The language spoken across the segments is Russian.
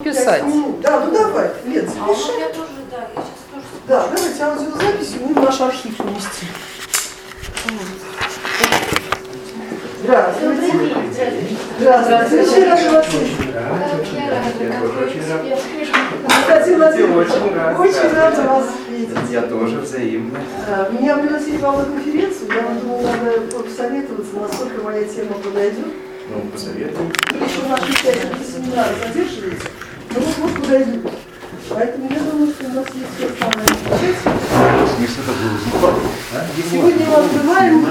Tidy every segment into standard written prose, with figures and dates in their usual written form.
записать. Да, ну давай, Лен, запиши. Я тоже, да, я сейчас тоже. Да, давайте аудиозапись мы в наш архив унести. Здравствуйте. Здравствуйте. Очень рада вас видеть. Константин Владимирович, очень рада вас видеть. Я тоже взаимно. Меня пригласили вам на конференцию, я вам думала, надо посоветоваться, насколько моя тема подойдет. Ну, посоветуем. Вы еще в нашей части семинара задерживаете, но вот подойдут. Поэтому я думаю, что у нас есть все основания начать. Сегодня мы открываем,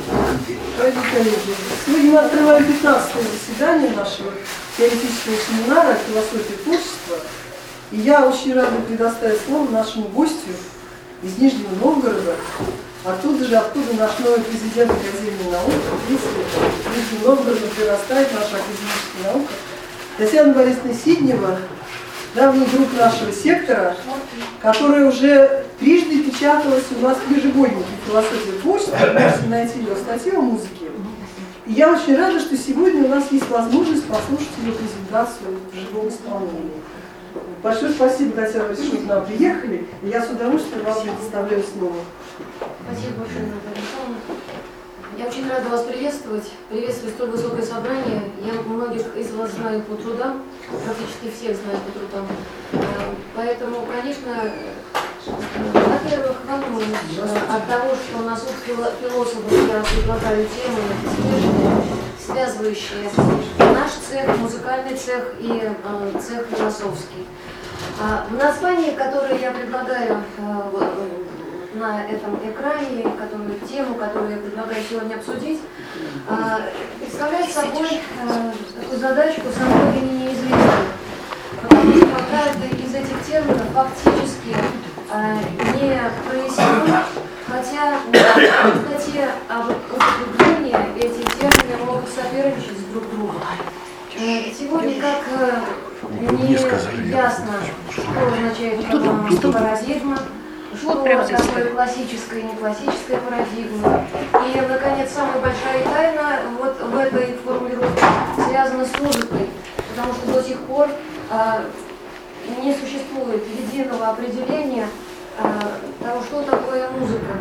сегодня мы открываем 15-е заседание нашего теоретического семинара «Философия творчества». И я очень рада предоставить слово нашему гостю из Нижнего Новгорода, откуда наш новый президент Академии наук, Нижний Новгород прирастает наша академическая наука, Татьяна Борисовна Сиднева, давний друг нашего сектора, которая уже трижды печаталась у нас в ежегоднике «Философия творчества», вы можете найти ее статью о музыке. И я очень рада, что сегодня у нас есть возможность послушать ее презентацию в живом исполнении. Большое спасибо, Татьяна Борисовна, что к нам приехали, и я с удовольствием вам предоставляю слово. Спасибо большое, Наталья Михайловна. Я очень рада вас приветствовать столь высокое собрание. Я многих из вас знаю по трудам, практически всех знаю по трудам. Поэтому, конечно, во-первых, волнуюсь от того, что на суд философов я предлагаю темы смежные, связывающие наш цех, музыкальный цех и цех философский. В названии, которое я предлагаю на этом экране, тему, которую я предлагаю сегодня обсудить, представляет собой такую задачку со многими неизвестной. Потому что какая-то из этих терминов фактически не прояснена, хотя в статье об употреблении эти термины могут соперничать друг с другом. Сегодня как не ясно, что означает парадигма, что такое классическая и не классическая парадигма. И, наконец, самая большая тайна вот в этой формулировке связана с музыкой, потому что до сих пор не существует единого определения того, что такое музыка.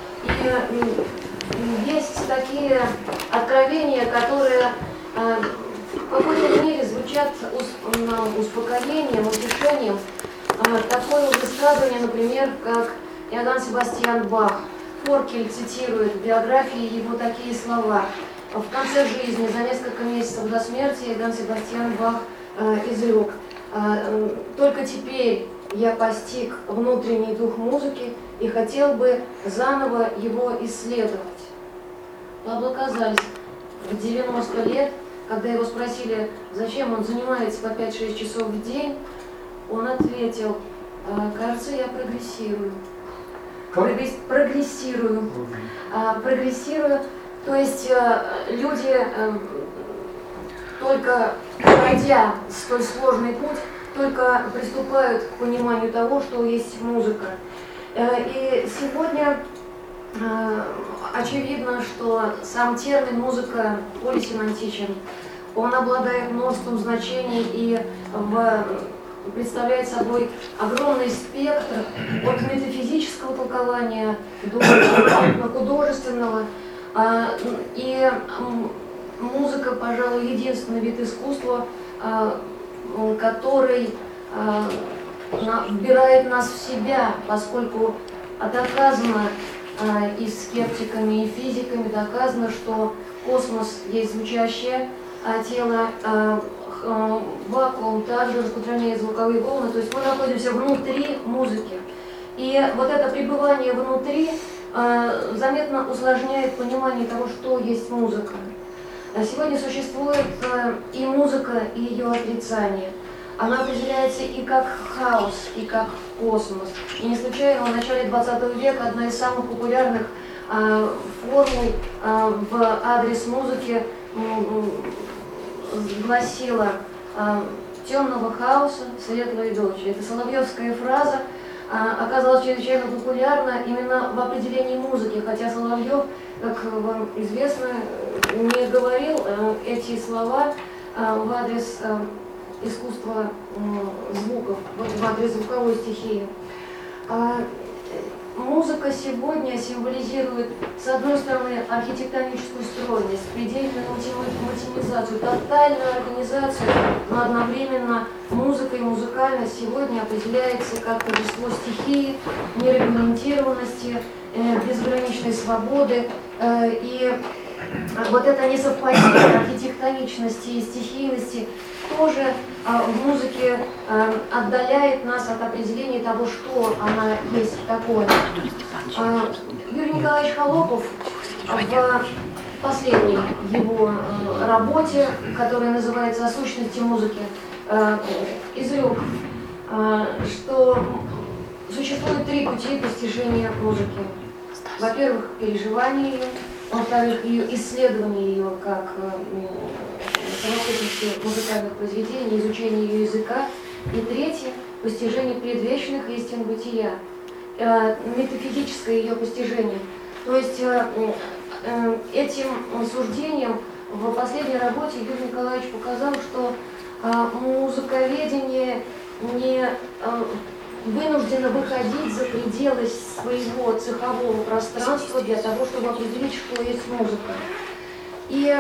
И есть такие откровения, которые в какой-то мере звучат успокоением, утешением. Такое высказывание, например, как Иоганн Себастьян Бах. Форкель цитирует в биографии его такие слова. В конце жизни, за несколько месяцев до смерти, Иоганн Себастьян Бах изрек: «Только теперь я постиг внутренний дух музыки и хотел бы заново его исследовать». Пабло Казальс в 90 лет, когда его спросили, зачем он занимается по 5-6 часов в день, он ответил: кажется, я прогрессирую. Прогрессирую. То есть люди, только пройдя столь сложный путь, только приступают к пониманию того, что есть музыка. И сегодня очевидно, что сам термин «музыка» полисемантичен. Он обладает множеством значений и представляет собой огромный спектр от метафизического толкования до художественного. И музыка, пожалуй, единственный вид искусства, который вбирает нас в себя, поскольку доказано и скептиками, и физиками, доказано, что космос есть звучащее тело, вакуум также распространяет звуковые волны, то есть мы находимся внутри музыки. И вот это пребывание внутри заметно усложняет понимание того, что есть музыка. Сегодня существует и музыка, и ее отрицание. Она определяется и как хаос, и как космос. И не случайно в начале 20 века одна из самых популярных формул в адрес музыки гласила: темного хаоса, светлой ночи. Это соловьевская фраза оказалась чрезвычайно популярна именно в определении музыки, хотя Соловьев, как вам известно, не говорил эти слова в адрес искусства звуков в адрес звуковой стихии. Музыка сегодня символизирует, с одной стороны, архитектоническую стройность, предельную математизацию, тотальную организацию, но одновременно музыка и музыкальность сегодня определяется как торжество стихии, нерегламентированности, безграничной свободы. И вот это несовпадение архитектоничности и стихийности тоже в музыке отдаляет нас от определения того, что она есть такое. Юрий Николаевич Холопов в последней его работе, которая называется «О сущности музыки», изрек, что существует 3 пути постижения музыки. Во-первых, переживание ее, во-вторых, ее исследование ее как совокупности музыкальных произведений, изучение ее языка, и третье – постижение предвечных истин бытия, метафизическое ее постижение. То есть этим суждением в последней работе Юрий Николаевич показал, что музыковедение не вынуждено выходить за пределы своего цехового пространства для того, чтобы определить, что есть музыка. И,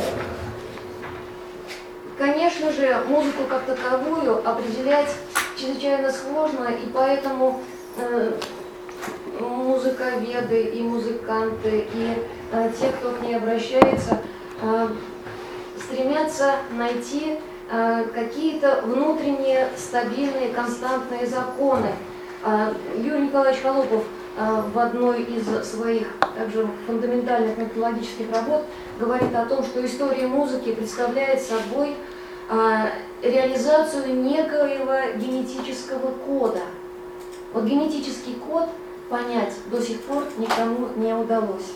конечно же, музыку как таковую определять чрезвычайно сложно, и поэтому музыковеды и музыканты, и те, кто к ней обращается, стремятся найти какие-то внутренние стабильные, константные законы. Юрий Николаевич Холопов в одной из своих также фундаментальных методологических работ говорит о том, что история музыки представляет собой реализацию некоего генетического кода. Вот генетический код понять до сих пор никому не удалось.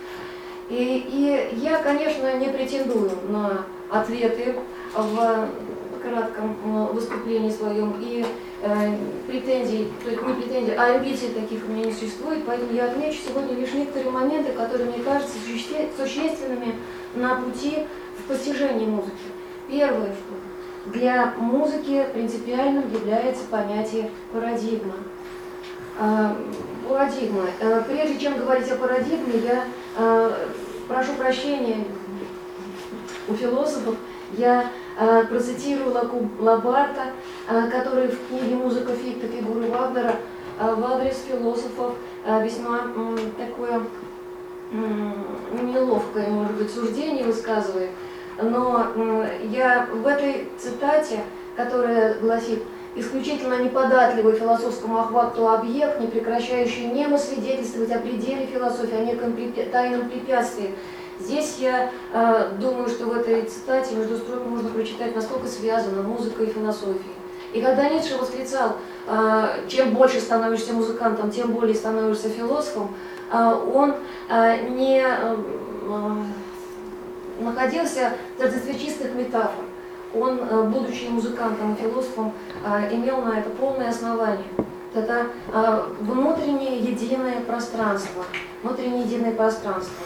И я, конечно, не претендую на ответы в кратком выступлении своем, и претензий, то есть не претензий, а амбиций таких у меня не существует, поэтому я отмечу сегодня лишь некоторые моменты, которые мне кажутся существенными на пути в постижении музыки. Первое, что для музыки принципиальным является понятие парадигма. Парадигма. Прежде чем говорить о парадигме, я прошу прощения у философов, я процитировала Лабарта, который в книге «Музыка фикта. Фигуры Вагнера» в адрес философов весьма такое неловкое, может быть, суждение высказывает. Но я в этой цитате, которая гласит: «Исключительно неподатливый философскому охвату объект, не прекращающий немо свидетельствовать о пределе философии, о неком тайном препятствии». Здесь я думаю, что в этой цитате между строк можно прочитать, насколько связана музыка и философия. И когда Ницше восклицал, чем больше становишься музыкантом, тем более становишься философом, он не находился в торжестве чистых метафор. Он, будучи музыкантом и философом, имел на это полное основание. Это внутреннее единое пространство. Внутреннее единое пространство.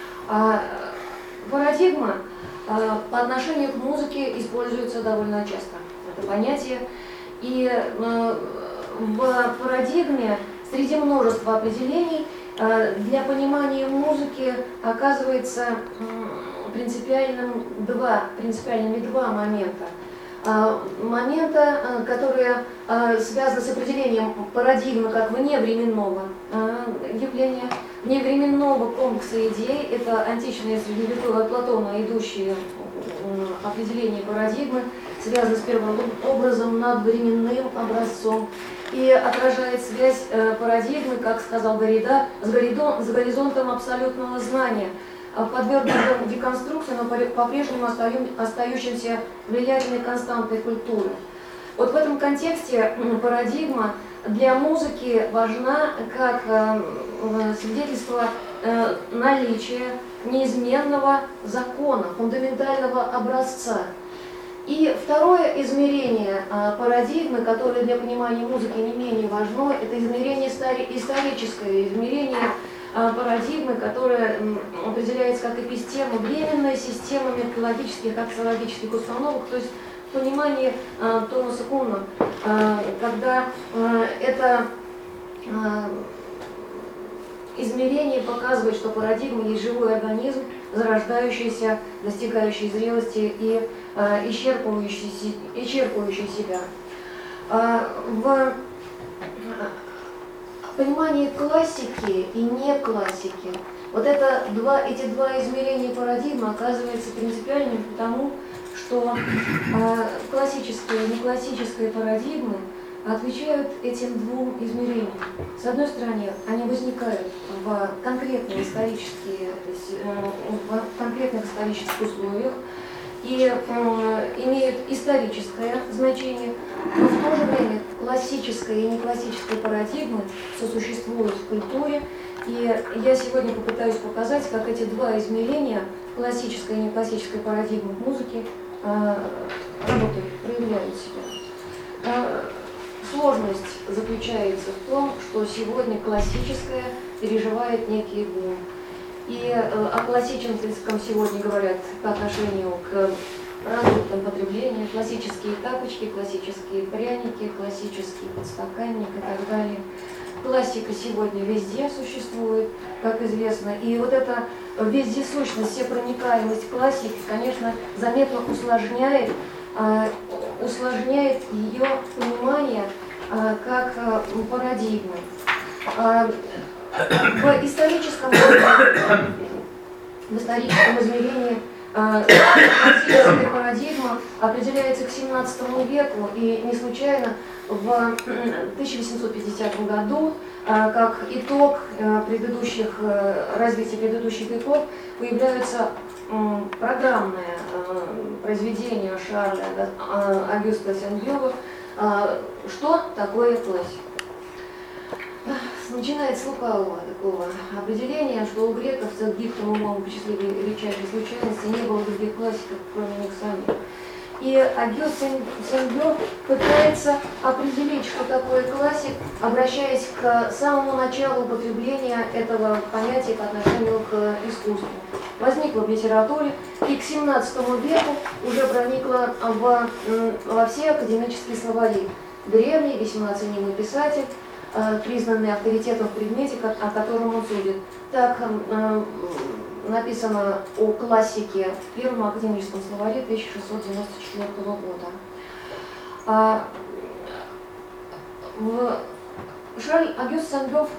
Парадигма по отношению к музыке используется довольно часто. Это понятие. И в парадигме среди множества определений для понимания музыки оказывается принципиальными два момента. Момента, которые связаны с определением парадигмы как вневременного явления, вневременного комплекса идей. Это античное средневековое Платона, идущие определение парадигмы, связано с первым образом над временным образцом и отражает связь парадигмы, как сказал Дорида, с горизонтом абсолютного знания, подвергнутым деконструкции, но по-прежнему остающимся влиятельной константной культуры. Вот в этом контексте парадигма для музыки важна как свидетельство наличия неизменного закона, фундаментального образца. И второе измерение парадигмы, которое для понимания музыки не менее важно, это измерение историческое, измерение парадигмы, которая определяется как эпистема, временная система методологических, аксиологических установок, то есть в понимании Томаса Куна когда это измерение показывает, что парадигма есть живой организм, зарождающийся, достигающий зрелости и исчерпывающий себя. В понимании классики и не классики вот эти два измерения парадигмы оказываются принципиальными, потому что классические и неклассические парадигмы отвечают этим двум измерениям. С одной стороны, они возникают в конкретных исторических условиях и имеют историческое значение, но в то же время классическая и неклассическая парадигмы сосуществуют в культуре. И я сегодня попытаюсь показать, как эти два измерения, классическая и неклассическая парадигмы в музыке, работают, проявляют себя. Сложность заключается в том, что сегодня классическое переживает некий бум. И о классическом сегодня говорят по отношению к продуктам потребления: классические тапочки, классические пряники, классический подстаканник и так далее. Классика сегодня везде существует, как известно. И вот эта вездесущность, всепроникаемость классики, конечно, заметно усложняет ее понимание как парадигмы. В историческом измерении классическая парадигма определяется к XVII веку, и не случайно в 1850 году, как итог развития предыдущих веков, появляются программное произведение Шарля Агюста Сен-Бюва «Что такое классика?». Начинает с лукавого такого определения, что у греков с гибким умом в числе величайшей случайности не было других классиков, кроме них самих. И Агюст Сен-Бюв пытается определить, что такое классик, обращаясь к самому началу употребления этого понятия по отношению к искусству. Возникло в литературе и к XVII веку уже проникло во все академические словари. Древний, весьма ценимый писатель, признанный авторитетом в предмете, о котором он судит. Так написано о классике в первом академическом словаре 1694 года. Шарль Агюст Сен-Бюв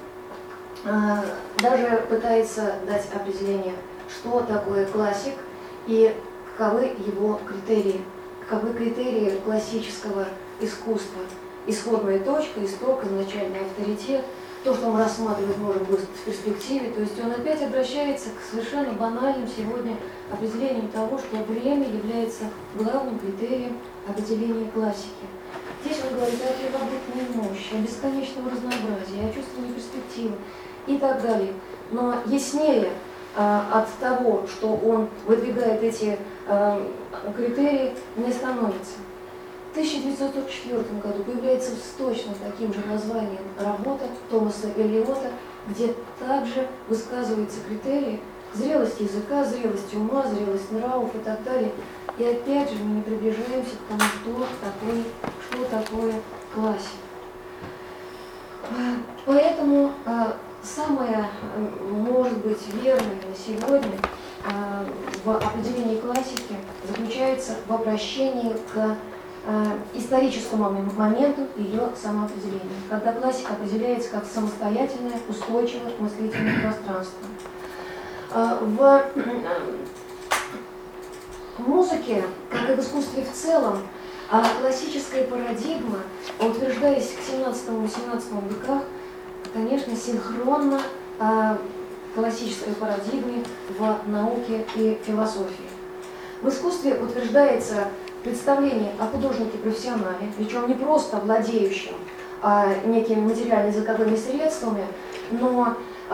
даже пытается дать определение, что такое классик и каковы его критерии, каковы критерии классического искусства. Исходная точка, исток, изначальный авторитет, то, что он рассматривает, может быть, в перспективе. То есть он опять обращается к совершенно банальным сегодня определениям того, что время является главным критерием определения классики. Здесь он говорит о первобытной мощи, о бесконечном разнообразии, о чувствовании перспективы и так далее. Но яснее от того, что он выдвигает эти критерии, не становится. В 1944 году появляется с точно таким же названием работа Томаса Эллиота, где также высказываются критерии зрелости языка, зрелости ума, зрелость нравов и так далее. И опять же мы не приближаемся к тому, что такое классика. Поэтому самое, может быть, верное на сегодня в определении классики заключается в обращении к историческому моменту ее самоопределения, когда классика определяется как самостоятельное, устойчивое мыслительное пространство. В музыке, как и в искусстве в целом, классическая парадигма, утверждаясь к 17-18 веках, конечно, синхронно классической парадигме в науке и философии. В искусстве утверждается представление о художнике-профессионале, причем не просто владеющем некими материально-языковыми средствами, но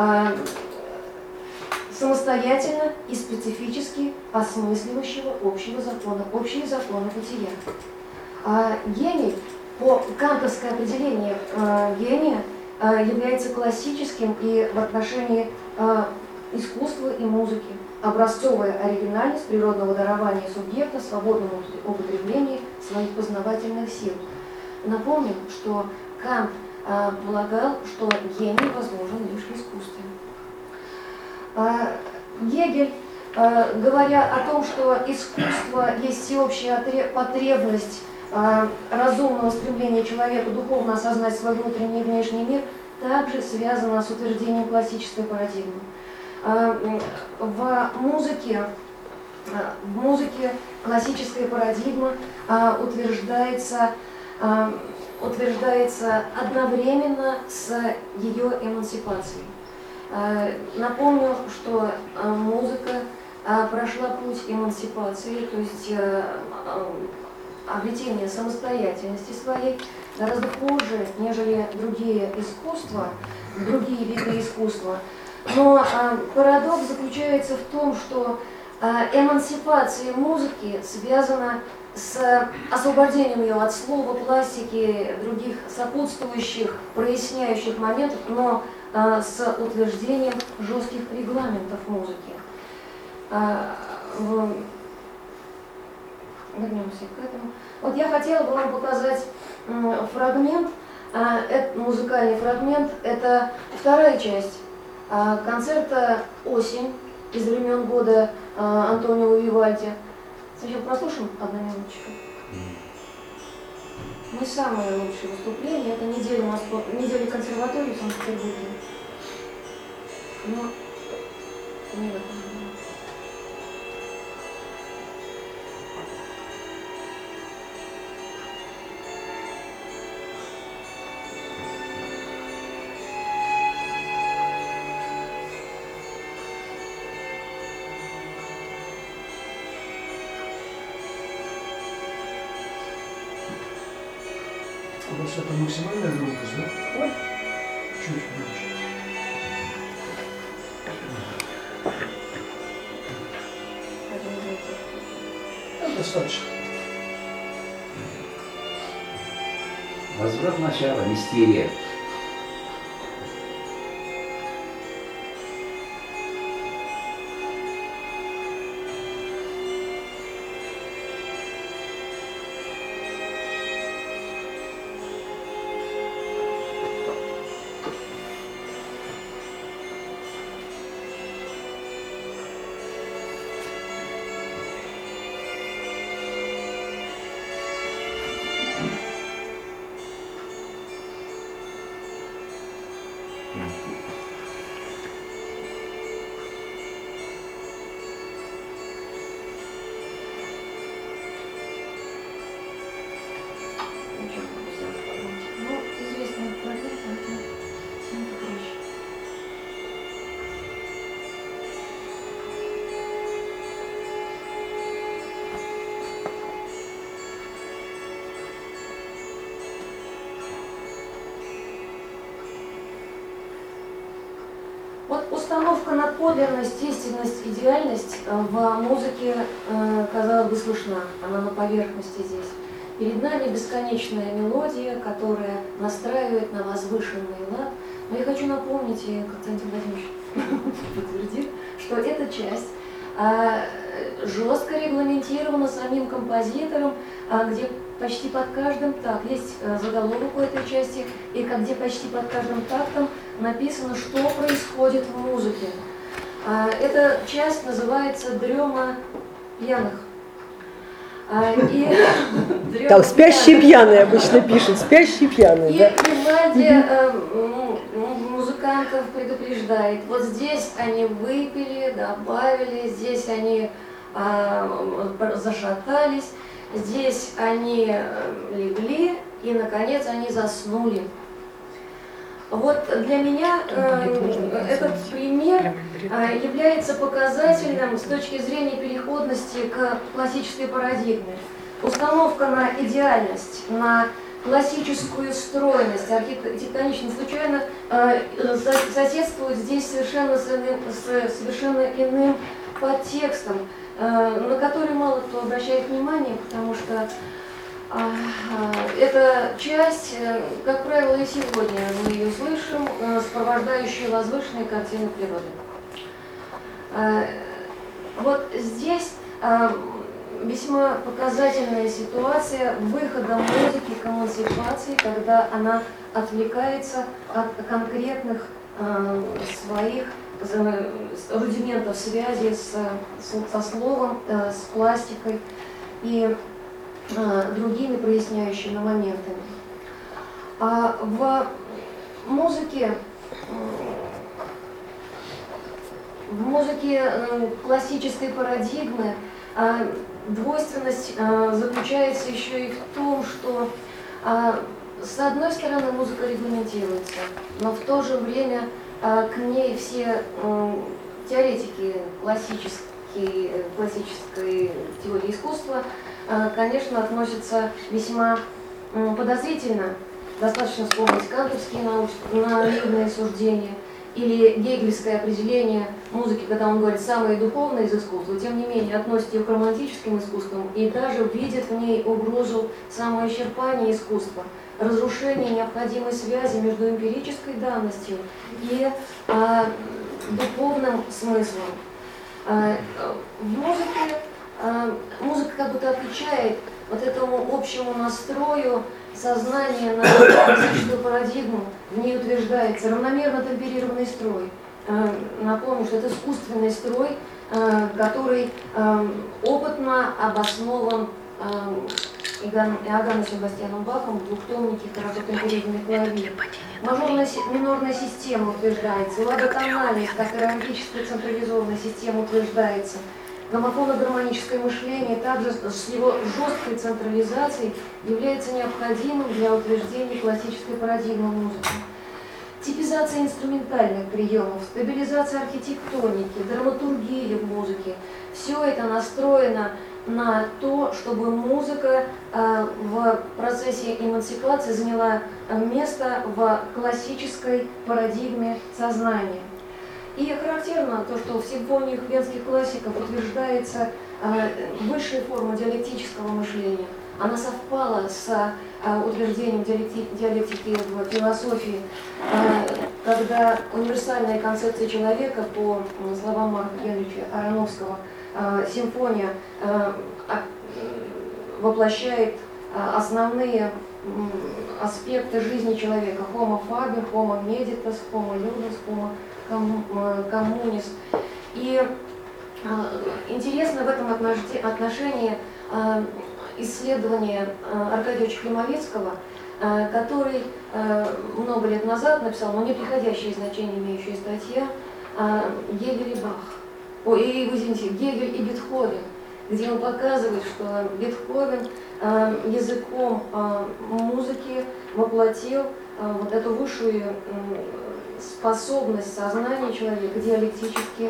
самостоятельно и специфически осмысливающего общие законы бытия. Гений, по кантовское определение гения, является классическим и в отношении искусства и музыки. Образцовая оригинальность природного дарования субъекта в свободном употреблении своих познавательных сил. Напомним, что Кант полагал, что гений возможен лишь в искусстве. Гегель, говоря о том, что искусство есть всеобщая потребность разумного стремления человека духовно осознать свой внутренний и внешний мир, также связано с утверждением классической парадигмы. В музыке классическая парадигма утверждается одновременно с ее эмансипацией. Напомню, что музыка прошла путь эмансипации, то есть обретения самостоятельности своей гораздо позже, нежели другие виды искусства. Но парадокс заключается в том, что эмансипация музыки связана с освобождением ее от слова, пластики, других сопутствующих, проясняющих моментов, но с утверждением жестких регламентов музыки. Вернемся к этому. Вот я хотела бы вам показать фрагмент, музыкальный фрагмент, это вторая часть концерта «Осень» из времен года Антонио Вивальди. Сначала прослушаем одну минуточку. Не самое лучшее выступление, это неделя консерватории в Санкт-Петербурге. Но не в этом году. У вас это максимальная громкость, да? Ой. Чуть меньше. Да, достаточно. Возврат начала, мистерия. Ну, известный фрагмент, поэтому всем попроще. Вот установка на подлинность, истинность, идеальность в музыке, казалось бы, слышна. Она на поверхности здесь. Перед нами бесконечная мелодия, которая настраивает на возвышенный лад. Но я хочу напомнить, и Константин Владимирович подтвердит, что эта часть жестко регламентирована самим композитором, где почти под каждым тактом есть заголовок у этой части, и где почти под каждым тактом написано, что происходит в музыке. Эта часть называется «Дрема пьяных». Так, спящие пьяные обычно пишут, спящие пьяные, и да? Вивальди музыкантов предупреждает, вот здесь они выпили, добавили, здесь они зашатались, здесь они легли и, наконец, они заснули. Вот для меня этот пример является показательным с точки зрения переходности к классической парадигме. Установка на идеальность, на классическую стройность, архитектонично случайно соседствует здесь совершенно иным подтекстом, на который мало кто обращает внимание, потому что эта часть, как правило, и сегодня мы ее слышим, сопровождающую возвышенные картины природы. Вот здесь весьма показательная ситуация выхода музыки к эмансипации, когда она отвлекается от конкретных своих рудиментов связи со словом, с пластикой и другими проясняющими моментами. А в музыке классической парадигмы двойственность заключается еще и в том, что с одной стороны музыка регламентируется, но в то же время к ней все теоретики классической теории искусства, конечно, относятся весьма подозрительно. Достаточно вспомнить кантовские наивные суждения или гегельское определение музыки, когда он говорит «самое духовное из искусства», тем не менее относит ее к романтическим искусствам и даже видит в ней угрозу самоисчерпания искусства, разрушения необходимой связи между эмпирической данностью и духовным смыслом. В музыке музыка как будто отвечает вот этому общему настрою сознания на классическую парадигму. В ней утверждается равномерно темперированный строй. Напомню, что это искусственный строй, который опытно обоснован Иоганном Себастьяном Бахом в двухтомнике «Хорошо темперированный клавир». Минорная система утверждается, ладотональность, как и романтическая централизованная система утверждается. Гомофоно-гармоническое мышление также с его жесткой централизацией является необходимым для утверждения классической парадигмы музыки. Типизация инструментальных приемов, стабилизация архитектоники, драматургия в музыке – все это настроено на то, чтобы музыка в процессе эмансипации заняла место в классической парадигме сознания. И характерно то, что в симфониях венских классиков утверждается высшая форма диалектического мышления. Она совпала с утверждением диалектики в философии, когда универсальная концепция человека, по словам Марка Генрича Аронофского, симфония воплощает основные аспекты жизни человека: homo faber, homo meditas, homo ludens, homo communis. И интересно в этом отношении исследование Аркадьевича Климовецкого, который много лет назад написал, но неприходящее значение имеющая статья «Гегель и Бах», извините, «Гегель и Бетховен», где он показывает, что Бетховен языком музыки воплотил вот эту высшую способность сознания человека диалектически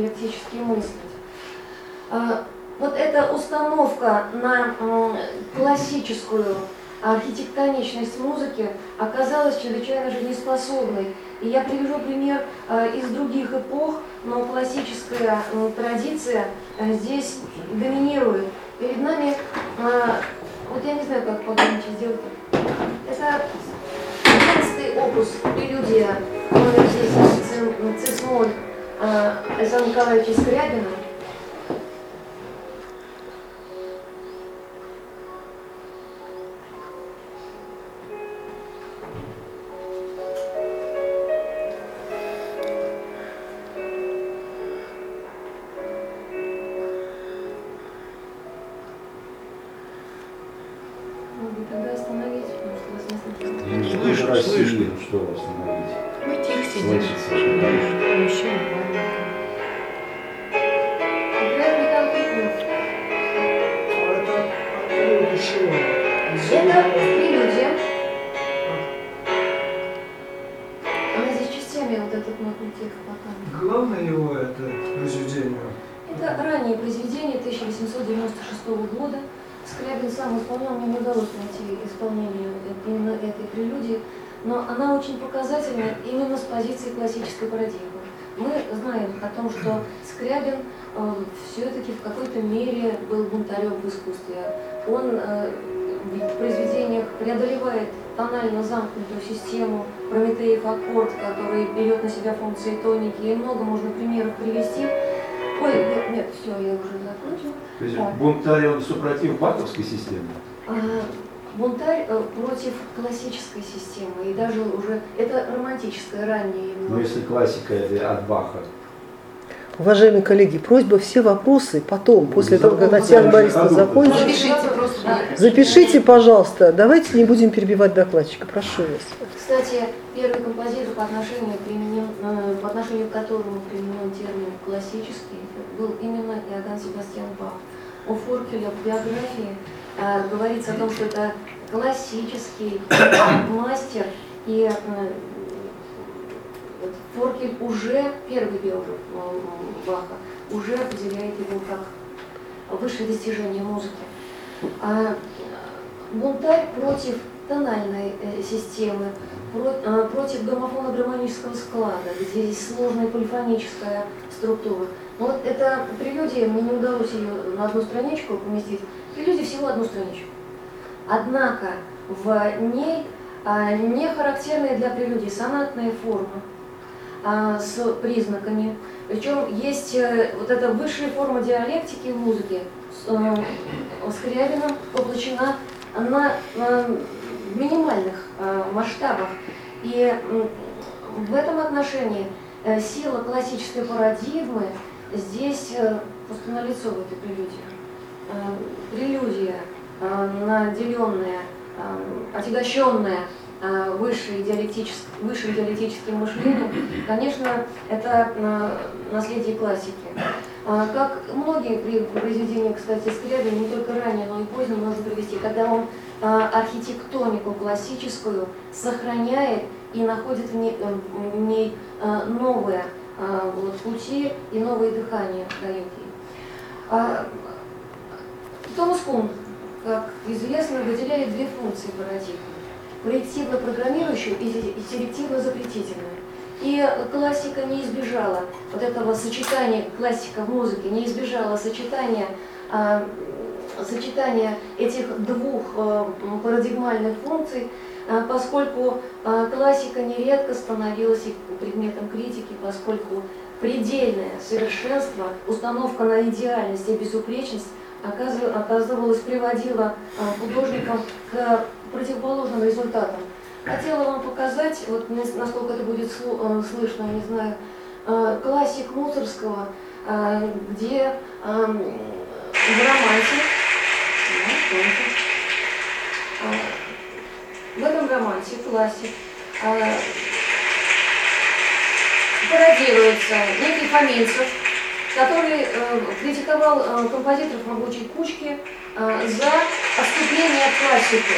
мыслить. Вот эта установка на классическую архитектоничность музыки оказалась чрезвычайно жизнеспособной. И я привожу пример из других эпох, но классическая традиция здесь доминирует. Перед нами, вот я не знаю, как погромче сделать. Это 11-й опус, прелюдия номер 10, цис-моль Александра Николаевича Скрябина. Тогда остановить, потому что вас не слышно. Я не слышу Россию, что остановить. Мы тихо сидим. Слышится. Мужчина, Играет Михаил Киркоров. Это еще. Это прелюдия. Она здесь частями, вот этот нотный текст пока. Главное его это произведение. Это раннее произведение 1896 года. Скрябин сам исполнял, мне не удалось найти исполнение именно этой прелюдии, но она очень показательна именно с позиции классической парадигмы. Мы знаем о том, что Скрябин все-таки в какой-то мере был бунтарем в искусстве. Он в произведениях преодолевает тонально замкнутую систему, Прометеев аккорд, который берет на себя функции тоники, и много можно примеров привести. Ой, нет, все, я уже закончила. То есть Так. бунтарь, он супротив баховской системы? Бунтарь против классической системы, и даже уже, это романтическое, раннее Но его. если классика это от Баха. Уважаемые коллеги, просьба все вопросы потом, после Ну, того, как закон, Татьяна конечно, Борисовна адult. закончит. Запишите просто. Запишите, пожалуйста. Давайте не будем перебивать докладчика. Прошу вас. Кстати, первый композитор, по отношению к которому применен термин «классический», был именно Иоганн Себастьян Бах. У Форкеля в биографии говорится о том, что это классический мастер, и Форкель уже, первый биограф Баха, уже определяет его как высшее достижение музыки. Бунтарь против тональной системы, против гомофоно-гармонического склада, где есть сложная полифоническая структура. Но вот эта прелюдия, мне не удалось ее на одну страничку поместить, прелюдия всего одну страничку. Однако в ней не характерные для прелюдии сонатные формы с признаками. Причем есть вот эта высшая форма диалектики в музыке, Скрябиным воплощена на минимальных масштабах. И в этом отношении сила классической парадигмы здесь просто налицо в этой прелюдии. Прелюдия, наделенная, отягощенная высшим диалектическим мышлением, конечно, это наследие классики. Как многие произведения, кстати, Скрябина, не только ранее, но и позднее можно привести, когда он архитектонику классическую сохраняет и находит в ней новые пути и новые дыхания дает ей. Томас Кун, как известно, выделяет две функции парадигмы: проективно-программирующую и селективно-запретительную. И классика не избежала вот этого сочетания, классика в музыке не избежала сочетания этих двух парадигмальных функций, поскольку классика нередко становилась предметом критики, поскольку предельное совершенство, установка на идеальность и безупречность приводила художников к противоположным результатам. Хотела вам показать, вот насколько это будет слышно, не знаю, классик Мусоргского, где в романсе, в этом романсе классик пародируется некий Фоминцев, который критиковал композиторов «Могучей кучки» за отступление от классики.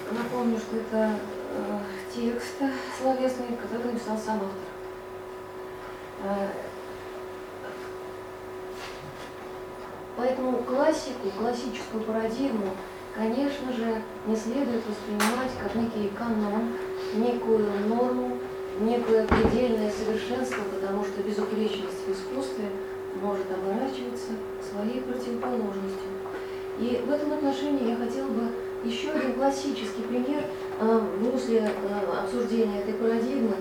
напомню, что это текст словесный, который написал сам автор. Поэтому классическую парадигму, конечно же, не следует воспринимать как некий канон, некую норму, некое предельное совершенство, потому что безупречность в искусстве может оборачиваться своей противоположностью. И в этом отношении я хотела бы еще один классический пример в русле обсуждения этой парадигмы.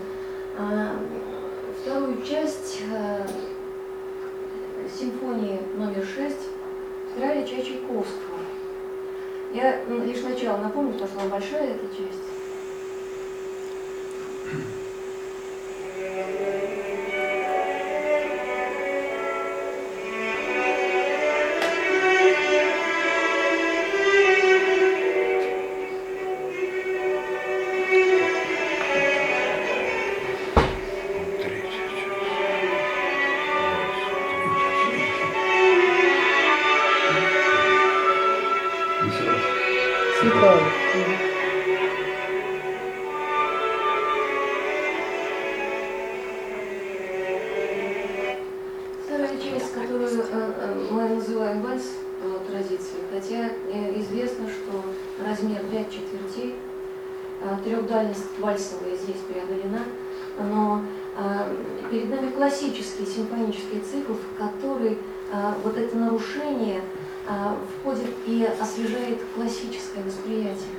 Вторую часть симфонии номер 6 сыграли Чайковского. Я лишь начало напомню, потому что она большая, эта часть. Светлана. Вторая часть, которую мы называем вальс по традиции, хотя известно, что размер 5 четвертей, трехдальность вальсовая здесь преодолена, но перед нами классический симфонический цикл, в который вот это нарушение входит и освежает классическое восприятие.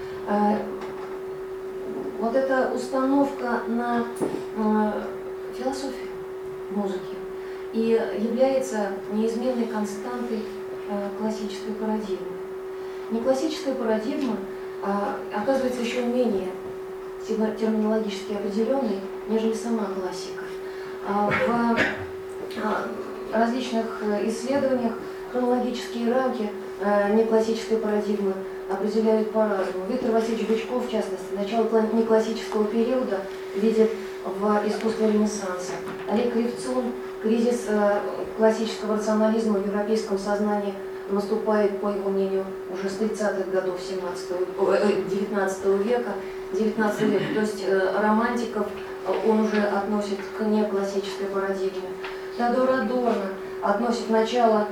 Вот эта установка на философию музыки и является неизменной константой классической парадигмы. Не классическая парадигма оказывается еще менее терминологически определенной, нежели сама классика. В различных исследованиях хронологические рамки неклассической парадигмы определяют по-разному. Виктор Васильевич Бычков, в частности, начало неклассического периода видит в искусстве Ренессанса. Олег Кривцун кризис классического рационализма в европейском сознании наступает, по его мнению, уже с 30-х годов 19 века. 19 век, то есть романтиков он уже относит к неклассической парадигме. Теодор Адорно относит начало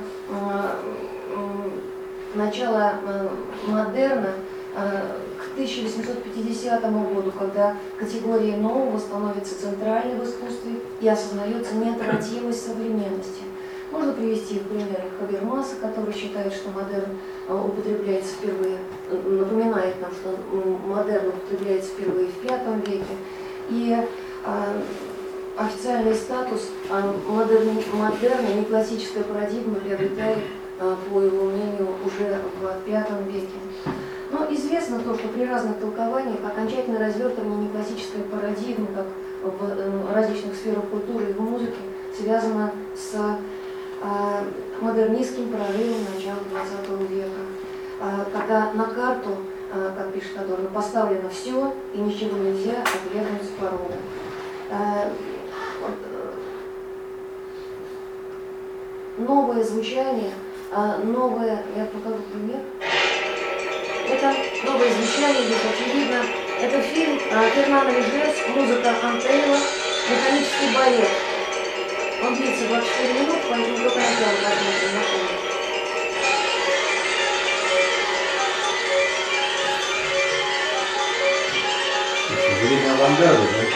модерна к 1850 году, когда категория нового становится центральной в искусстве и осознается неотвратимость современности. Можно привести в пример Хабермаса, который считает, что модерн употребляется впервые, напоминает нам, что модерн употребляется впервые в V веке. И официальный статус модерна, неклассическая парадигма приобретает, по его мнению, уже в V веке. Но известно то, что при разных толкованиях окончательное развертывание неклассической парадигмы, как в различных сферах культуры и в музыке, связано с модернистским прорывом начала XX века, когда на карту, как пишет Адорно, поставлено все и ничего нельзя отвергнуть с порога. Новое звучание, я покажу пример. Это новое звучание, здесь очевидно. Это фильм Фернандо Межес, музыка Антейла, механический балет. Он длится 24 минут, поэтому только начало посмотрим, напомню. Время авангарда, да?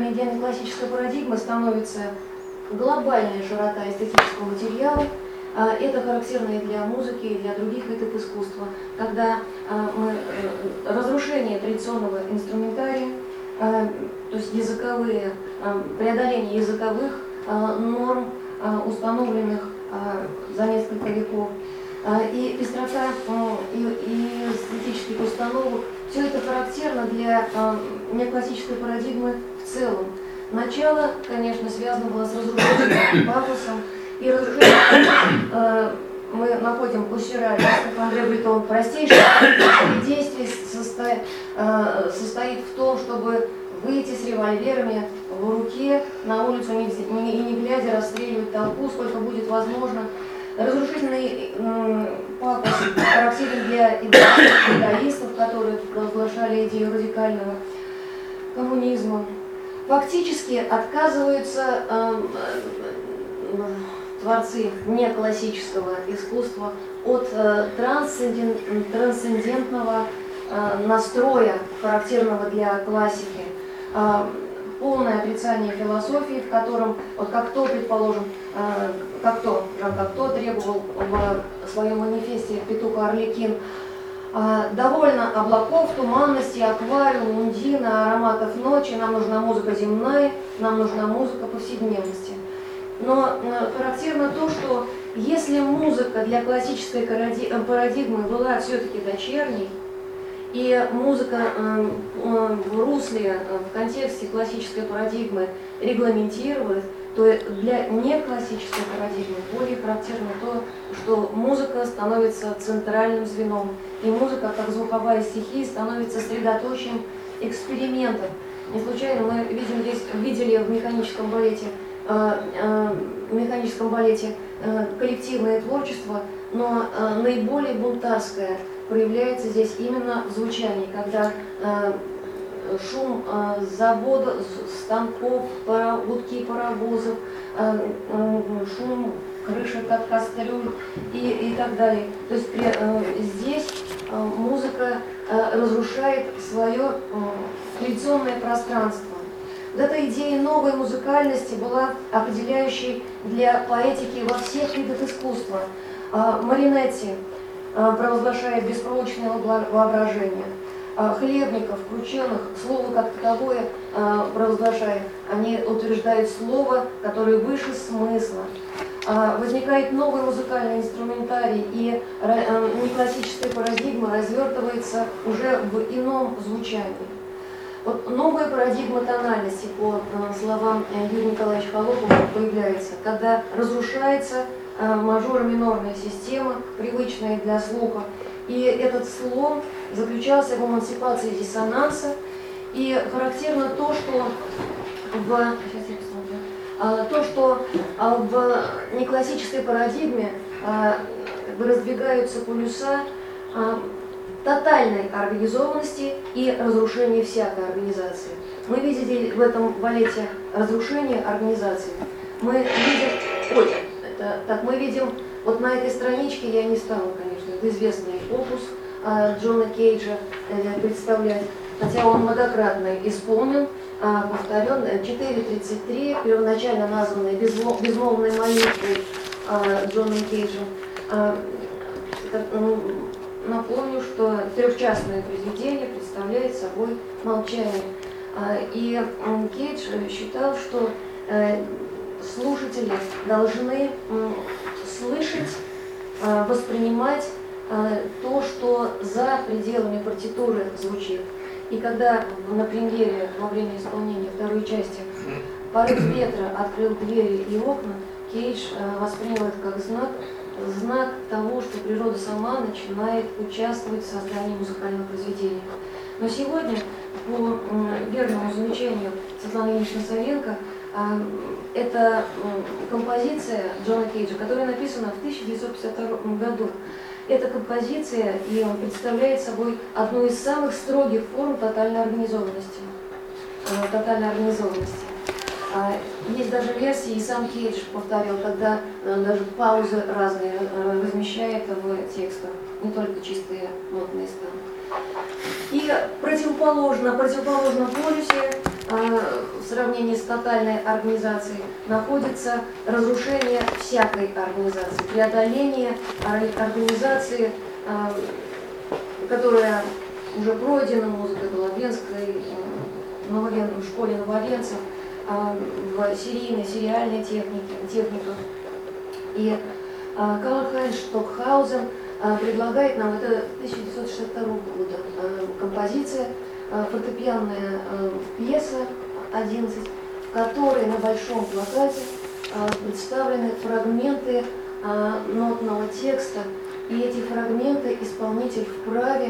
идеальной классической парадигмы становится глобальная широта эстетического материала. Это характерно и для музыки, и для других видов искусства, когда разрушение традиционного инструментария, то есть языковые, преодоление языковых норм, установленных за несколько веков, и пестрота и эстетических установок, все это характерно для неоклассической парадигмы в целом. Начало, конечно, связано было с разрушением пафосом, и разрушение мы находим у Сюрреаль, Андре Бретон, простейшее действие состоит в том, чтобы выйти с револьверами в руке на улицу и не глядя расстреливать толпу, сколько будет возможно. Разрушительный пафос характерен для идеалистов, которые провозглашали идею радикального коммунизма. Фактически отказываются творцы неклассического искусства от трансцендентного настроя, характерного для классики. Полное отрицание философии, в котором, вот как то, предположим, Жан Кокто требовал в своем манифесте «Петух Орликин», довольно облаков, туманности, аквариум, мундина, ароматов ночи, нам нужна музыка земная, нам нужна музыка повседневности. Но характерно то, что если музыка для классической парадигмы была все-таки дочерней, и музыка в русле, в контексте классической парадигмы регламентирует, то для неклассической парадигмы более характерно то, что музыка становится центральным звеном, и музыка, как звуковая стихия, становится средоточием экспериментов. Не случайно мы видели в механическом балете коллективное творчество, но наиболее бунтарское проявляется здесь именно в звучании, когда шум завода, станков, гудки паровозов, шум крышек от кастрюль и так далее. То есть здесь музыка разрушает свое традиционное пространство. Вот эта идея новой музыкальности была определяющей для поэтики во всех видах искусства. Маринетти провозглашает беспроволочное воображение. Хлебников, Крученых, слово как таковое провозглашает. Они утверждают слово, которое выше смысла. Возникает новый музыкальный инструментарий, и неклассическая парадигма развертывается уже в ином звучании. Вот новая парадигма тональности, по словам Юрия Николаевича Холопова, появляется, когда разрушается мажоро-минорная система, привычная для слуха. И этот слом заключался в эмансипации диссонанса. И характерно то, что в неклассической парадигме раздвигаются полюса тотальной организованности и разрушения всякой организации. Мы видели в этом балете разрушение организации. Мы видим, вот на этой страничке, я не стану, конечно, это известный опус Джона Кейджа представлять, хотя он многократно исполнен, повторен, 4.33, первоначально названной безмолвной молитвой Джоном Кейджем. Напомню, что трехчастное произведение представляет собой молчание. И Кейдж считал, что слушатели должны слышать, воспринимать то, что за пределами партитуры звучит. И когда на премьере во время исполнения второй части порыв ветра открыл двери и окна, Кейдж воспринял это как знак того, что природа сама начинает участвовать в создании музыкального произведения. Но сегодня, по верному замечанию Светланы Ильиничны Савенко, это композиция Джона Кейджа, которая написана в 1952 году. Эта композиция и представляет собой одну из самых строгих форм тотальной организованности. Есть даже версии, и сам Кейдж повторил, когда даже паузы разные размещаются. помещает в текстах, не только чистые нотные станы. И противоположно полюсе, в сравнении с тотальной организацией, находится разрушение всякой организации, преодоление организации, которая уже пройдена музыкой Головенской, в школе нововенцев, в сериальной технике. И Карл-Хайнц Штокхаузен предлагает нам, это 1962 года, композиция, фортепианная пьеса 11, в которой на большом плакате представлены фрагменты нотного текста, и эти фрагменты исполнитель вправе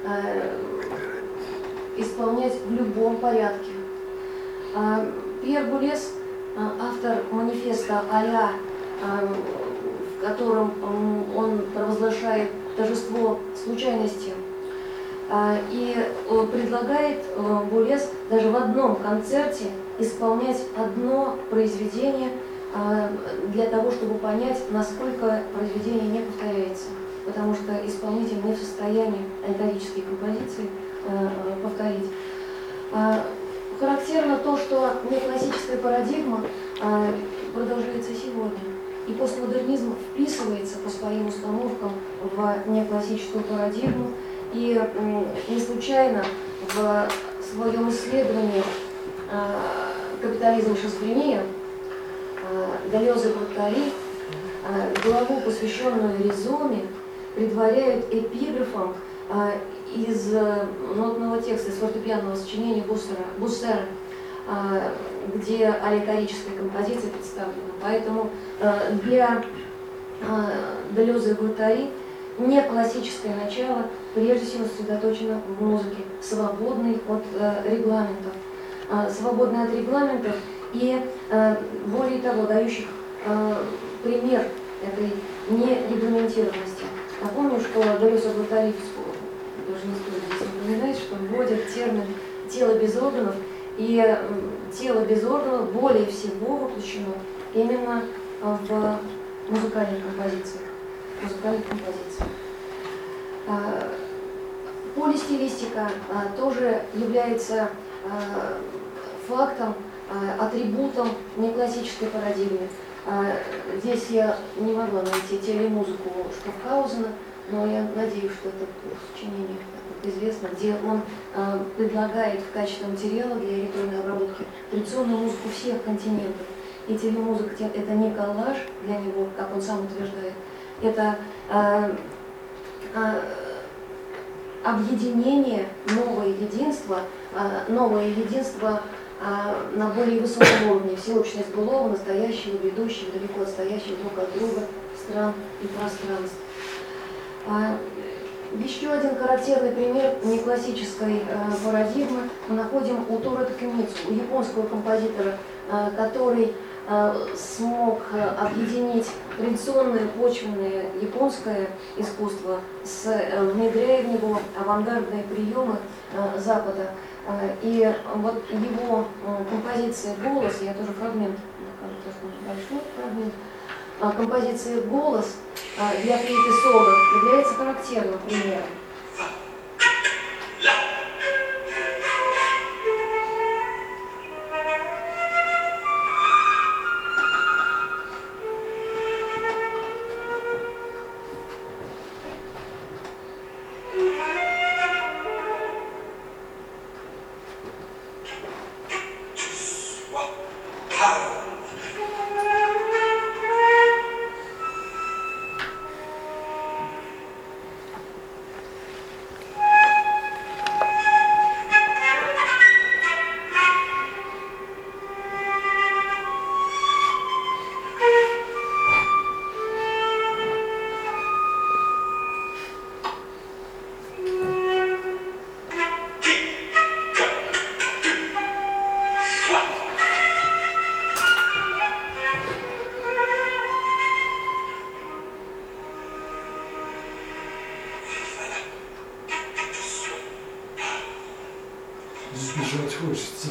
исполнять в любом порядке. Пьер Булес, автор манифеста «Аля», в котором он провозглашает торжество случайности, и предлагает Булес даже в одном концерте исполнять одно произведение для того, чтобы понять, насколько произведение не повторяется, потому что исполнитель не в состоянии аллегорические композиции повторить. Характерно то, что неклассическая парадигма продолжается сегодня, и постмодернизм вписывается по своим установкам в неклассическую парадигму, и не случайно в своем исследовании «Капитализм и шизофрения» Делез и Гваттари главу, посвященную ризоме, предваряют эпиграфом из нотного текста, из фортепианного сочинения Буссера, где аллегорическая композиция представлена. Поэтому для Делеза и Гваттари не классическое начало прежде всего сосредоточено в музыке, свободной от регламентов. Свободной от регламентов и, более того, дающих пример этой нерегламентированности. Напомню, что Делез и Гваттари, даже не стоит здесь напоминать, что вводят термин «тело без органов», и тело без органов более всего воплощено именно в музыкальных композициях. Полистилистика тоже является фактом, атрибутом неклассической парадигмы. Здесь я не могла найти телемузыку Штокхаузена, но я надеюсь, что это сочинение известно, где он предлагает в качестве материала для электронной обработки традиционную музыку всех континентов. И телемузыка – это не коллаж для него, как он сам утверждает, это объединение, новое единство на более высоком уровне, всеобщность былого, настоящего, ведущего, далеко отстоящего друг от друга стран и пространств. Еще один характерный пример неклассической парадигмы мы находим у Торо Такемицу, у японского композитора, который смог объединить традиционное почвенное японское искусство, внедряя в него авангардные приемы Запада. И вот его композиция «Голос», я тоже фрагмент, большой фрагмент, композиция «Голос» для флейты соло является характерным примером. Сбежать хочется.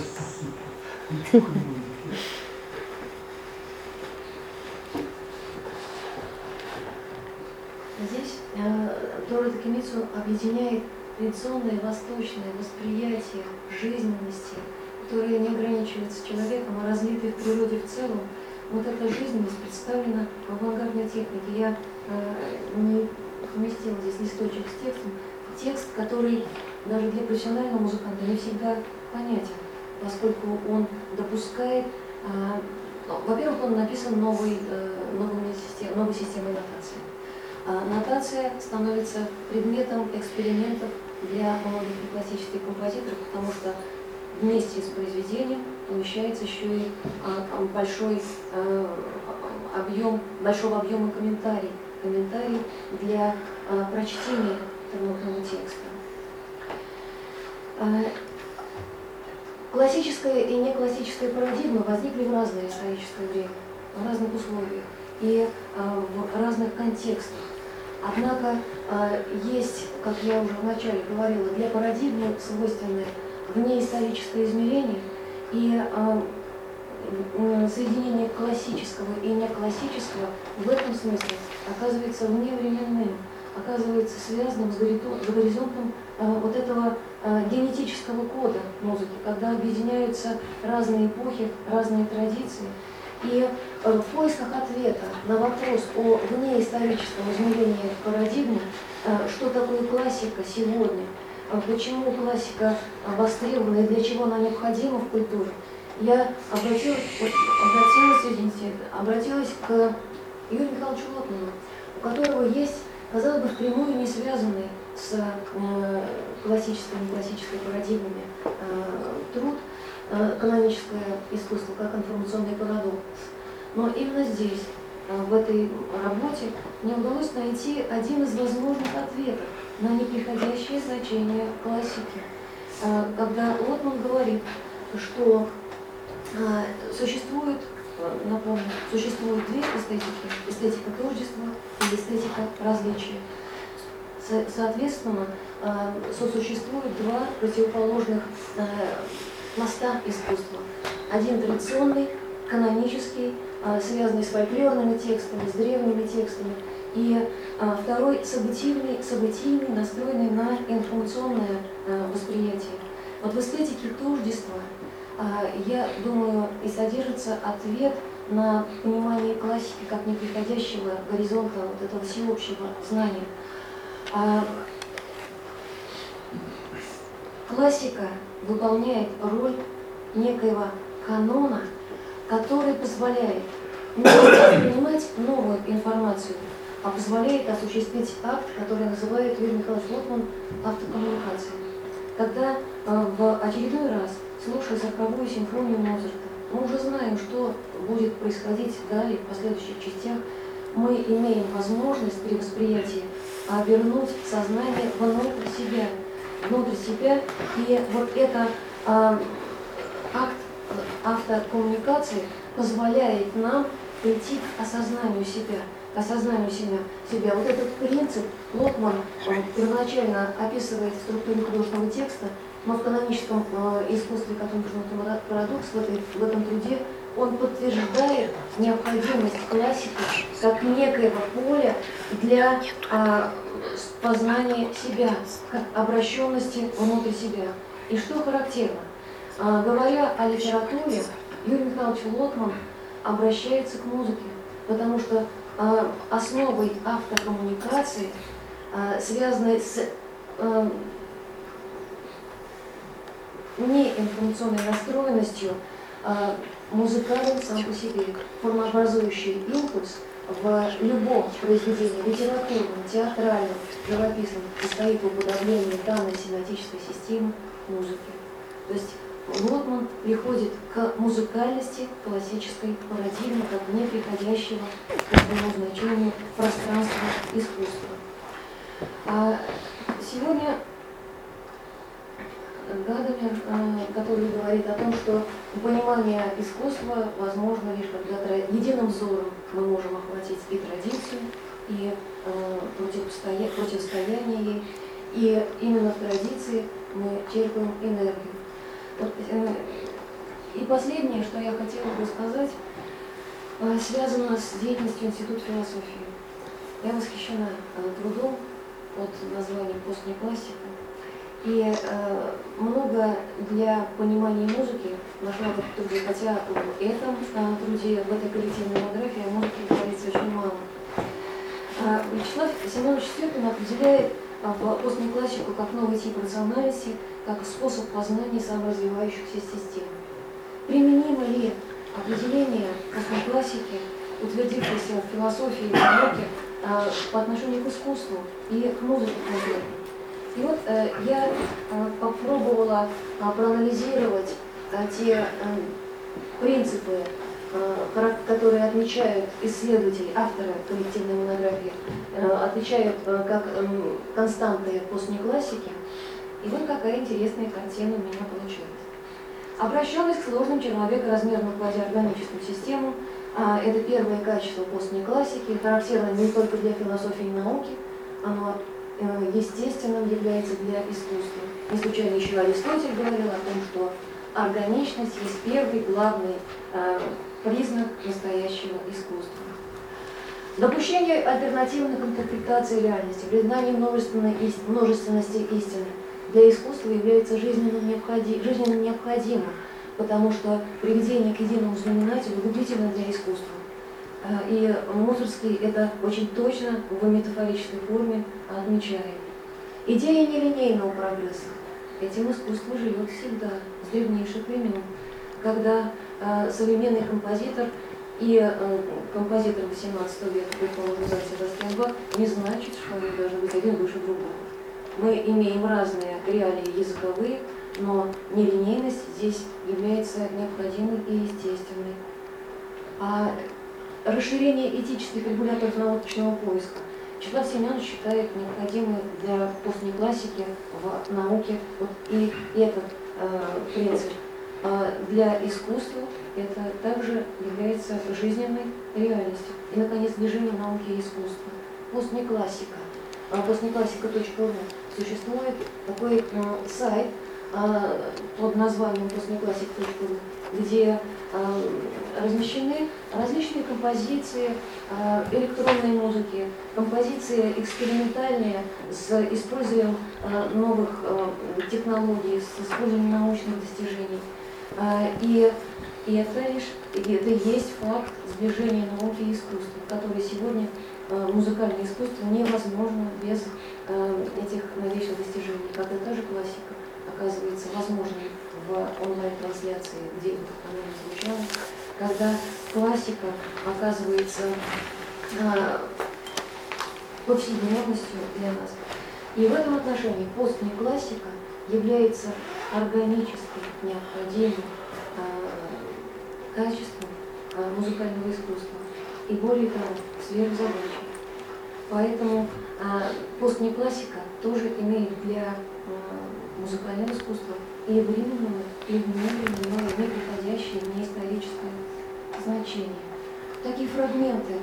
Здесь Тора Такемицу объединяет традиционное восточное восприятие жизненности, которое не ограничивается человеком, а разлито в природе в целом. Вот эта жизненность представлена в авангардной технике. Я не поместила здесь листочек с текстом. Текст, который даже для профессионального музыканта не всегда понятен, поскольку он допускает, во-первых, он написан новой системой нотации. Нотация становится предметом экспериментов для многих классических композиторов, потому что вместе с произведением помещается еще и большого объема комментарий для прочтения нотного текста. Классическая и неклассическая парадигмы возникли в разное историческое время, в разных условиях и в разных контекстах. Однако есть, как я уже вначале говорила, для парадигмы свойственное внеисторическое измерение и соединение классического и неклассического в этом смысле оказывается вневременным, оказывается связанным с горизонтом вот этого генетического кода музыки, когда объединяются разные эпохи, разные традиции. И в поисках ответа на вопрос о внеисторическом измерении парадигмы, что такое классика сегодня, почему классика востребована и для чего она необходима в культуре, я обратилась к Юрию Михайловичу Лотману, у которого есть, казалось бы, впрямую не связанный с классической и неклассической парадигмами труд «Каноническое искусство как информационный парадокс». Но именно здесь, в этой работе, мне удалось найти один из возможных ответов на неприходящее значение классики. Когда Лотман говорит, что существует две эстетики: эстетика тождества и эстетика различия. Соответственно, сосуществуют два противоположных пласта искусства. Один традиционный, канонический, связанный с фольклорными текстами, с древними текстами, и второй событийный, настроенный на информационное восприятие. Вот в эстетике тождества, я думаю, и содержится ответ на понимание классики как неприходящего горизонта вот этого всеобщего знания. Классика выполняет роль некоего канона, который позволяет не воспринимать новую информацию, а позволяет осуществить акт, который называет Юрий Михайлович Лотман автокоммуникацией. Когда в очередной раз, слушая 40-ю симфонию Моцарта, мы уже знаем, что будет происходить далее в последующих частях, мы имеем возможность при восприятии вернуть сознание внутрь себя. И вот это акт автокоммуникации позволяет нам прийти к осознанию себя. Вот этот принцип Лотман первоначально описывает в структуре художественного текста, но в каноническом искусстве как информационный парадокс в этом труде он подтверждает необходимость классики как некоего поля для познания себя, как обращенности внутрь себя. И что характерно? Говоря о литературе, Юрий Михайлович Лотман обращается к музыке, потому что основой автокоммуникации, связанной с неинформационной настроенностью, музыкален сам по себе, формообразующий импульс в любом произведении, литературном, театральном, живописном, состоит в уподоблении данной семиотической системы музыки. То есть Лотман приходит к музыкальности классической парадигмы как неприходящего к своему значению пространства искусства. Сегодня Гадамер, который говорит о том, что понимание искусства возможно лишь когда единым взором мы можем охватить и традицию, и противостояние ей, и именно в традиции мы черпаем энергию. И последнее, что я хотела бы сказать, связано с деятельностью Института философии. Я восхищена трудом под названием «Постная классика». И много для понимания музыки нашла в этом труде, хотя в этом труде, в этой коллективной монографии о музыке говорится очень мало. Вячеслав Семенович Степин определяет постную классику как новый тип рациональности, как способ познания саморазвивающихся систем. Применимо ли определение постной классики, утвердившееся в философии и науке, по отношению к искусству и к музыке конкретно? И вот я попробовала проанализировать те принципы, которые отмечают исследователи, авторы коллективной монографии, отмечают как константы постной классики. И вот какая интересная картина у меня получилась. Обращенность к сложным человекоразмерным квазиорганическим системам – это первое качество постной классики, характерно не только для философии и науки, оно естественным является для искусства. Не случайно еще Аристотель говорил о том, что органичность есть первый главный признак настоящего искусства. Допущение альтернативных интерпретаций реальности, признание множественности истины для искусства является жизненно необходимым, потому что приведение к единому знаменателю губительно для искусства. И Мусоргский это очень точно в метафорической форме отмечает. Идея нелинейного прогресса. Этим искусство живет всегда, с древнейших времен, когда современный композитор и композитор XVIII века, предположим, Себастьян Бах, не значит, что они должны быть один выше другого. Мы имеем разные реалии языковые, но нелинейность здесь является необходимой и естественной. Расширение этических регуляторов научного поиска Вячеслав Семенович считает необходимым для постной классики в науке. Вот и этот принцип для искусства это также является жизненной реальностью. И, наконец, движение науки и искусства. Постная классика. Постныклассика.ру существует такой сайт под названием постныклассика.ру, где размещены различные композиции электронной музыки, композиции экспериментальные с использованием новых технологий, с использованием научных достижений. И это есть факт сближения науки и искусства, который сегодня музыкальное искусство невозможно без этих новейших достижений. Когда та же классика оказывается возможной в онлайн-трансляции, где бы она ни звучала, когда классика оказывается повседневностью для нас. И в этом отношении постная классика является органически необходимым качеством музыкального искусства и, более того, сверхзадачей. Поэтому постная классика тоже имеет для музыкального искусства и временное, и вневременное, неприходящее, неисторическое значение. Такие фрагменты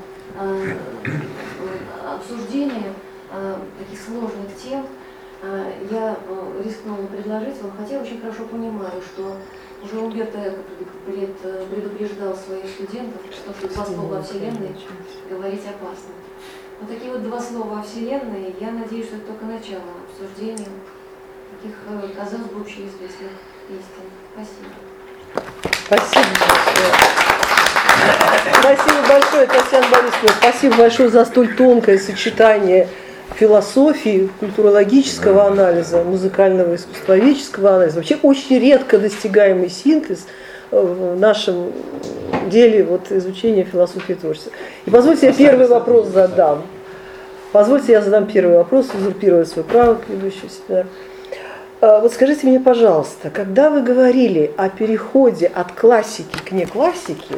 обсуждения таких сложных тем я рискнула предложить вам, хотя очень хорошо понимаю, что уже Умберто Эко предупреждал своих студентов, что два слова о Вселенной говорить опасно. Вот такие вот два слова о Вселенной, я надеюсь, что это только начало обсуждения таких, казалось бы, общеизвестных истин. Спасибо. Спасибо большое. Спасибо большое, Татьяна Борисовна. Спасибо большое за столь тонкое сочетание философии, культурологического анализа, музыкального искусствоведческого анализа. Вообще очень редко достигаемый синтез в нашем деле вот, изучения философии и творчества. И позвольте я первый вопрос задам. Позвольте я задам первый вопрос, узурпируя свое право к ведущему семинар. Вот скажите мне, пожалуйста, когда вы говорили о переходе от классики к неклассике,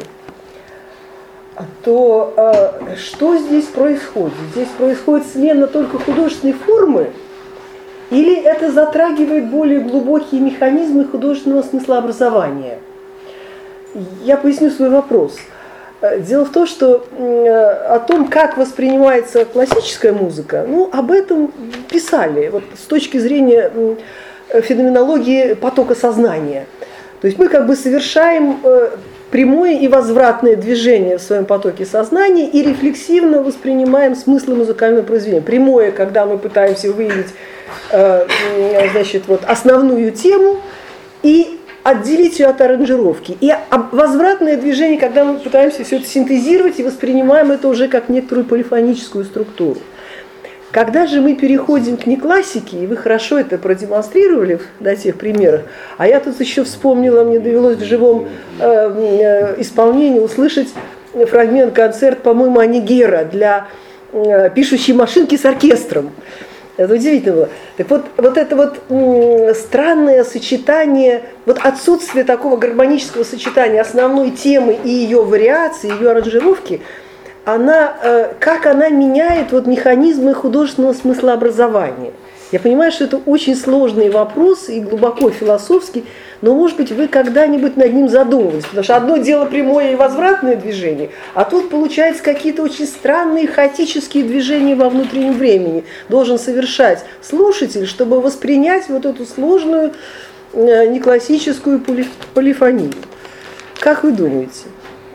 то что здесь происходит? Здесь происходит смена только художественной формы, или это затрагивает более глубокие механизмы художественного смыслообразования? Я поясню свой вопрос. Дело в том, что о том, как воспринимается классическая музыка, ну, об этом писали вот, с точки зрения феноменологии потока сознания. То есть мы как бы совершаем прямое и возвратное движение в своем потоке сознания и рефлексивно воспринимаем смыслы музыкального произведения. Прямое, когда мы пытаемся выявить значит, вот, основную тему и отделить ее от аранжировки. И возвратное движение, когда мы пытаемся все это синтезировать и воспринимаем это уже как некоторую полифоническую структуру. Когда же мы переходим к неклассике, и вы хорошо это продемонстрировали на тех примерах, а я тут еще вспомнила, мне довелось в живом исполнении услышать фрагмент концерта, по-моему, Анигера для пишущей машинки с оркестром. Это удивительно было. Так вот это вот странное сочетание, вот отсутствие такого гармонического сочетания основной темы и ее вариации, ее аранжировки, как она меняет вот механизмы художественного смыслообразования. Я понимаю, что это очень сложный вопрос и глубоко философский, но, может быть, вы когда-нибудь над ним задумывались, потому что одно дело прямое и возвратное движение, а тут получается какие-то очень странные хаотические движения во внутреннем времени должен совершать слушатель, чтобы воспринять вот эту сложную неклассическую полифонию. Как вы думаете?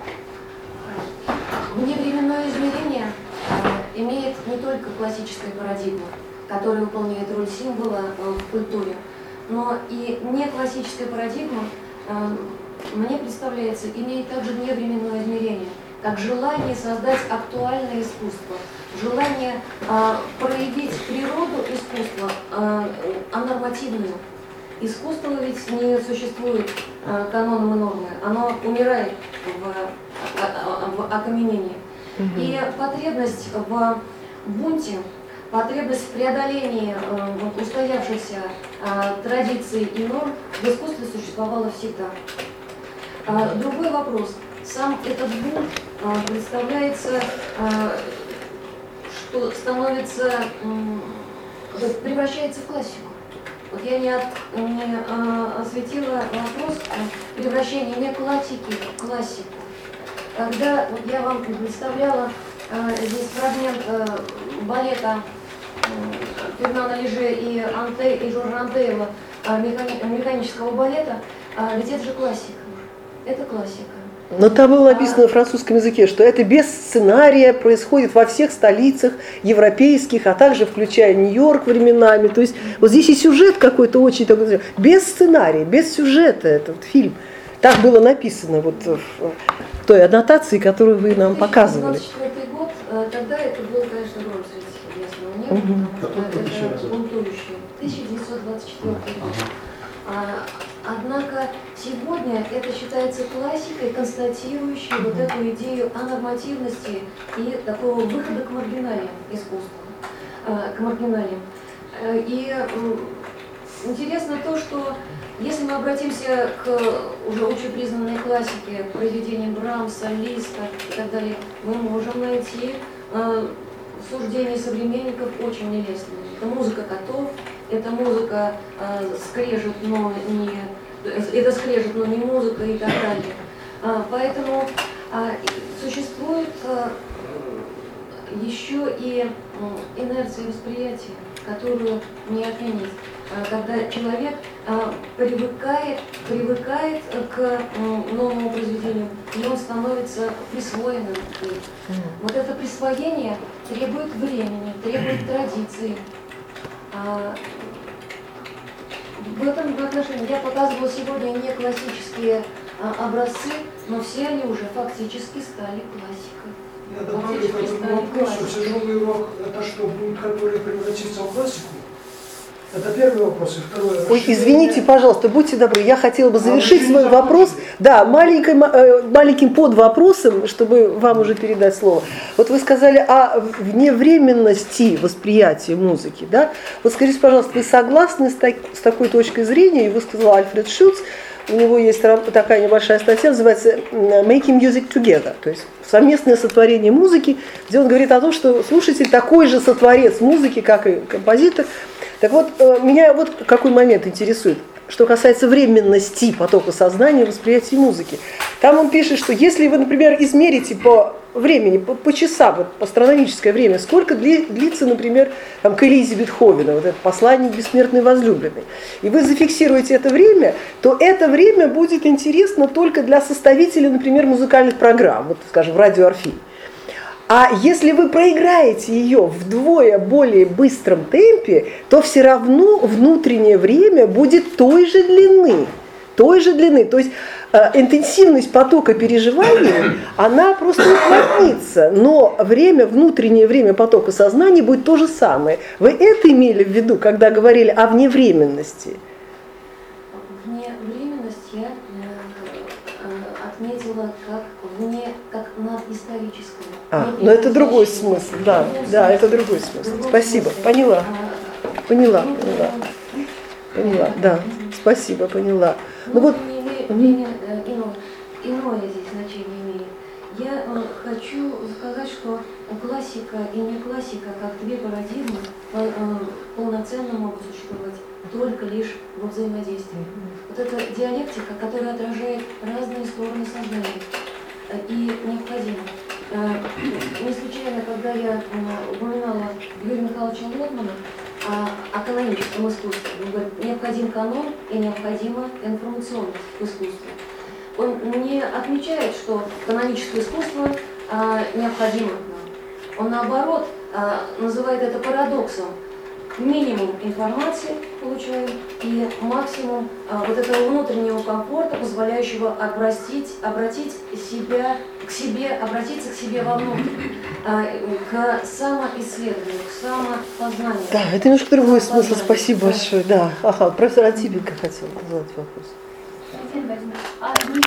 Вневременное измерение имеет не только классическая парадигма, которая выполняет роль символа в культуре, но и неклассическая парадигма, мне представляется, имеет также вневременное измерение, как желание создать актуальное искусство, желание проявить природу искусства анормативную. Искусство ведь не существует каноном и нормой, оно умирает в окаменении. И потребность в бунте, потребность в преодолении устоявшихся традиций и норм в искусстве существовала всегда. Другой вопрос. Сам этот бунт представляется, что становится, превращается в классику. Вот я не осветила вопрос превращения не классики в классику. Когда вот я вам представляла здесь фрагмент балета Фернана Леже и Жоржа Антеева, механического балета, ведь это же классика. Это классика. Но там было написано на французском языке, что это без сценария происходит во всех столицах европейских, а также включая Нью-Йорк временами. То есть вот здесь и сюжет какой-то очень такой, без сценария, без сюжета этот фильм. Так было написано вот в той аннотации, которую вы нам показывали. 1924 год, тогда это был, конечно, гром среди ясного неба, потому что это бунтующий. 1924 год. Однако сегодня это считается классикой, констатирующей вот эту идею анормативности и такого выхода к маргиналиям искусства, к маргиналиям. И интересно то, что если мы обратимся к уже общепризнанной классике, произведениям Брамса, Листа и так далее, мы можем найти суждения современников очень нелестные. Это музыка котов, это музыка скрежет, но не... Это скрежет, но не музыка и так далее. Поэтому существует еще и инерция восприятия, которую не отменить. Когда человек привыкает к новому произведению, и он становится присвоенным. Вот это присвоение требует времени, требует традиции. В этом отношении я показывала сегодня не классические образцы, но все они уже фактически стали классикой. Я добавлю к этому вопросу, тяжелый урок – это что, будет, который превратится в классику? Это первый вопрос. И второй. Ой, извините, пожалуйста, будьте добры, я хотела бы завершить свой вопрос, да, маленьким подвопросом, чтобы вам уже передать слово. Вот вы сказали о вневременности восприятия музыки, да? Вот скажите, пожалуйста, вы согласны с такой точкой зрения? Его сказал Альфред Шульц, у него есть такая небольшая статья, называется «Making Music Together», то есть совместное сотворение музыки, где он говорит о том, что слушатель такой же сотворец музыки, как и композитор. Так вот, меня вот какой момент интересует. что касается временности потока сознания и восприятия музыки. Там он пишет, что если вы, например, измерите по времени, по часам, вот, по астрономическое время, сколько длится, например, там, к Элизе Бетховена, вот этот посланник бессмертной возлюбленной, и вы зафиксируете это время, то это время будет интересно только для составителей, например, музыкальных программ, вот, скажем, в радио Орфей. А если вы проиграете ее вдвое более быстром темпе, то все равно внутреннее время будет той же длины. То есть интенсивность потока переживаний, она просто уплотнится, но внутреннее время потока сознания будет то же самое. Вы это имели в виду, когда говорили о вневременности? Вневременность я отметила как надисторическую. Но это другой смысл, да, это другой смысл. Спасибо, поняла, да, спасибо, поняла. Ну вот иное здесь значение имеет. Я хочу сказать, что классика и не классика, как две парадигмы, полноценно могут существовать только лишь во взаимодействии. Вот эта диалектика, которая отражает разные стороны сознания, и необходима. Не случайно, когда я упоминала Юрия Михайловича Лотмана о каноническом искусстве, он говорит, необходим канон и необходима информационность в искусстве. Он не отмечает, что каноническое искусство необходимо нам. Он наоборот называет это парадоксом. Минимум информации получаем и максимум вот этого внутреннего комфорта, позволяющего обратиться к себе вовнутрь, к самоисследованию, к самопознанию. Да, это немножко другой смысл, спасибо большое. Да, профессор Антипенко хотел задать вопрос.